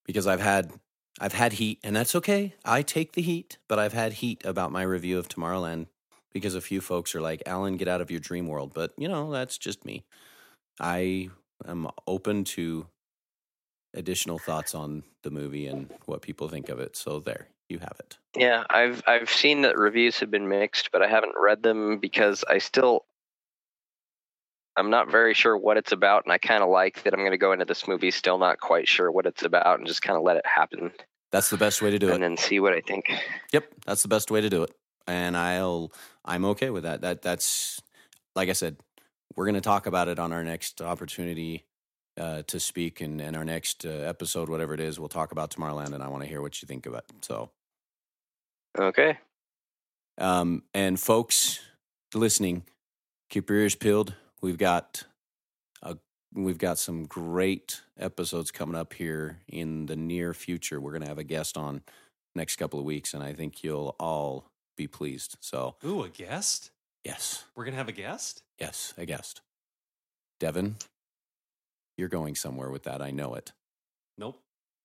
because I've had I've had heat, and that's okay. I take the heat, but I've had heat about my review of Tomorrowland because a few folks are like, Alan, get out of your dream world. But, you know, that's just me. I am open to additional thoughts on the movie and what people think of it. So there, you have it. Yeah, I've I've seen that reviews have been mixed, but I haven't read them because I still I'm not very sure what it's about, and I kind of like that I'm going to go into this movie still not quite sure what it's about and just kind of let it happen. That's the best way to do and it. And then see what I think. Yep, that's the best way to do it. And I'll I'm okay with that. That that's like I said, we're going to talk about it on our next opportunity uh, to speak, and, and our next uh, episode, whatever it is, we'll talk about Tomorrowland, and I want to hear what you think of it. So, okay. Um, and folks listening, keep your ears peeled. We've got a, we've got some great episodes coming up here in the near future. We're going to have a guest on next couple of weeks, and I think you'll all be pleased. So, ooh, a guest? Yes. We're going to have a guest? Yes, a guest. Devin, you're going somewhere with that. I know it. Nope.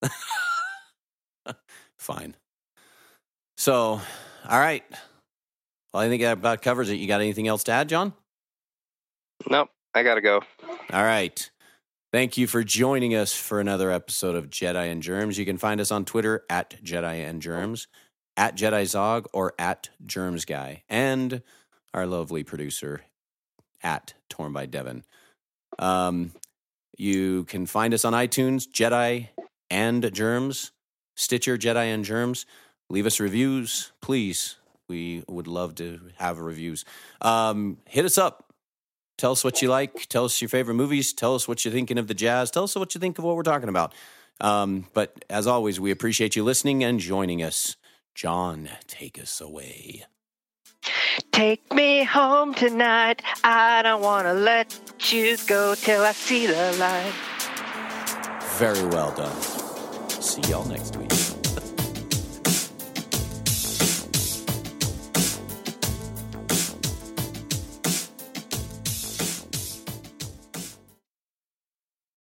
Fine. So, all right. Well, I think that about covers it. You got anything else to add, John? Nope, I gotta go. All right. Thank you for joining us for another episode of Jedi and Germs. You can find us on Twitter at Jedi and Germs, at Jedi Zog, or at Germs Guy, and our lovely producer at Torn by Devin. Um, you can find us on iTunes, Jedi and Germs, Stitcher, Jedi and Germs. Leave us reviews, please. We would love to have reviews. Um, hit us up. Tell us what you like. Tell us your favorite movies. Tell us what you're thinking of the jazz. Tell us what you think of what we're talking about. Um, but as always, we appreciate you listening and joining us. John, take us away. Take me home tonight. I don't want to let you go till I see the light. Very well done. See y'all next week.